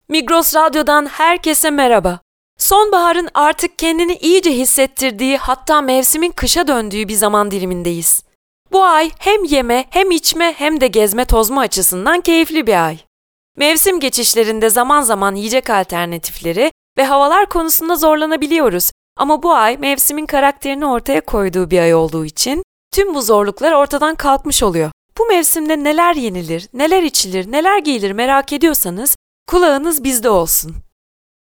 Migros Radyo'dan herkese merhaba. Sonbaharın artık kendini iyice hissettirdiği, hatta mevsimin kışa döndüğü bir zaman dilimindeyiz. Bu ay hem yeme, hem içme, hem de gezme tozma açısından keyifli bir ay. Mevsim geçişlerinde zaman zaman yiyecek alternatifleri ve havalar konusunda zorlanabiliyoruz. Ama bu ay mevsimin karakterini ortaya koyduğu bir ay olduğu için tüm bu zorluklar ortadan kalkmış oluyor. Bu mevsimde neler yenilir, neler içilir, neler giyilir merak ediyorsanız kulağınız bizde olsun.